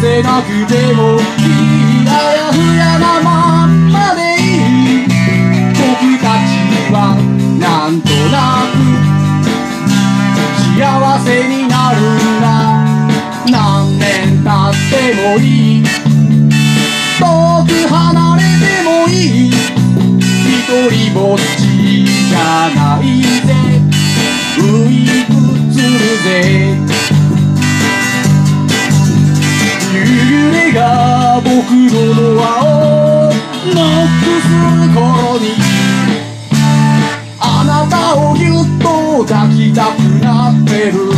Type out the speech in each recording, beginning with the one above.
せなくてもいい、あやふやなまんまでいい。僕たちはなんとなく幸せになるんだ。何年経ってもいい、遠く離れてもいい。一人ぼっちじゃないぜ、ういくつるぜ。夕暮れが僕のドアをノックする頃に、あなたをぎゅっと抱きたくなってる。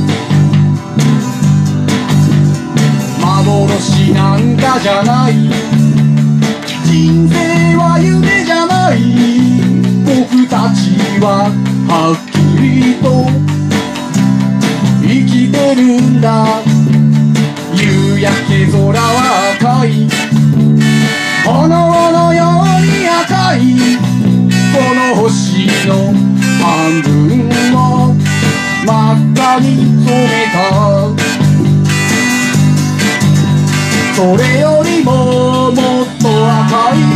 幻なんかじゃない、人生は夢じゃない。僕たちははっきりと生きてるんだ。夕焼け空は赤い、炎のように赤い。この星の半分を真っ赤に染めた。それよりももっと赤い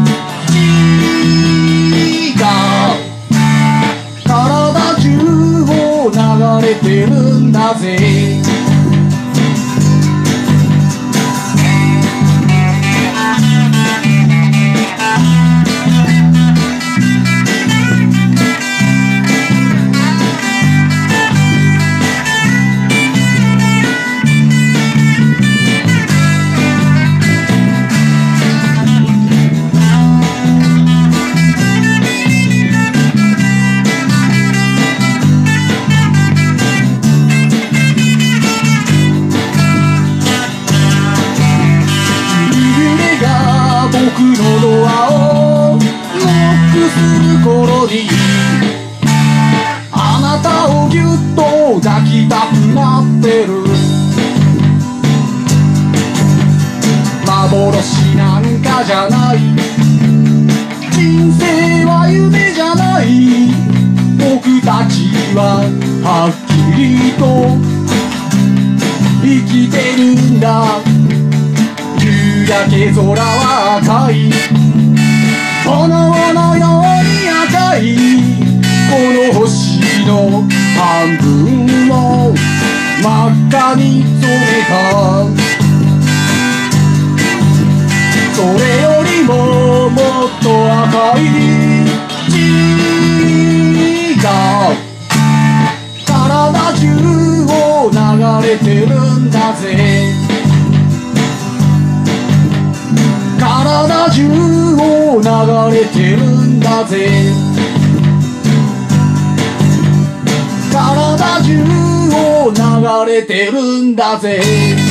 血が体中を流れてるんだぜ。僕のドアをノックする頃に、あなたをぎゅっと抱きたくなってる。幻なんかじゃない、人生は夢じゃない。僕たちははっきりと生きてるんだ。夕焼け空は赤い、炎のように赤い。この星の半分を真っ赤に染めた。それよりももっと赤い血が体中を流れてるんだぜ。体中を流れてるんだぜ。体中を流れてるんだぜ。